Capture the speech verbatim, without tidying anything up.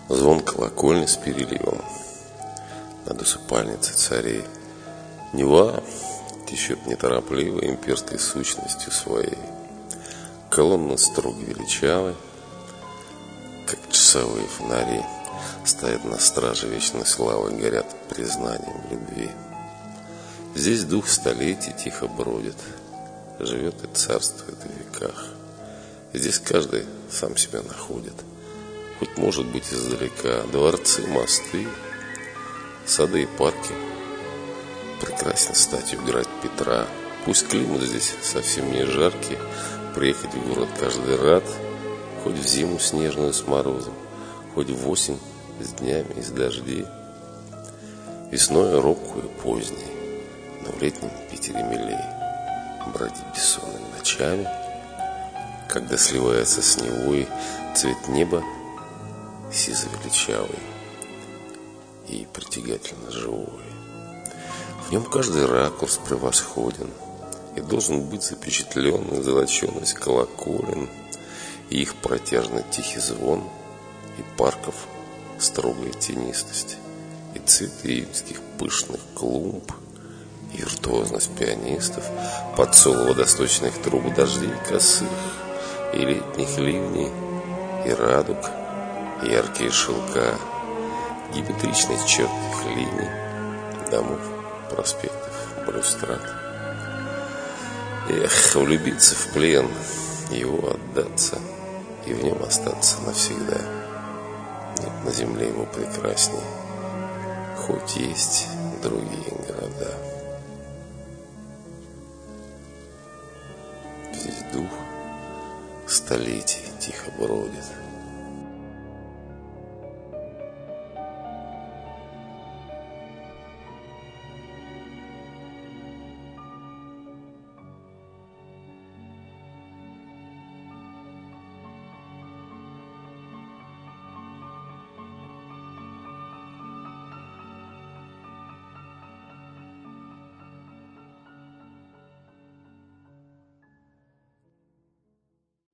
Звон колокольни с переливом над усыпальницей царей. Нева течет неторопливо имперской сущностью своей. Колонны строго величавы, как часовые фонари, стоят на страже вечной славы, горят признанием любви. Здесь дух столетий тихо бродит, живет и царствует в веках. Здесь каждый сам себя находит, хоть может быть издалека. Дворцы, мосты, сады и парки прекрасен статью град Петра. Пусть климат здесь совсем не жаркий, приехать в город каждый рад, хоть в зиму снежную с морозом, хоть в осень с днями из дождей. Весной робкую и поздней, но в летнем Питере милей бродить бессонными ночами, когда сливается с Невой цвет неба сизо-величавый и притягательно живой. В нем каждый ракурс превосходен, и должен быть запечатлен золоченость колоколен, и их протяжный тихий звон, и парков строгая тенистость, и цветы июньских пышных клумб, и виртуозность пианистов, под соло водосточных труб, дождей косых, и летних ливней, и радуг, и яркие шелка, геометричный черт их линий, домов, проспектов, балюстрад. Эх, влюбиться в плен, его отдаться и в нем остаться навсегда. Нет на земле ему прекрасней, хоть есть другие города. Здесь дух столетий тихо бродит,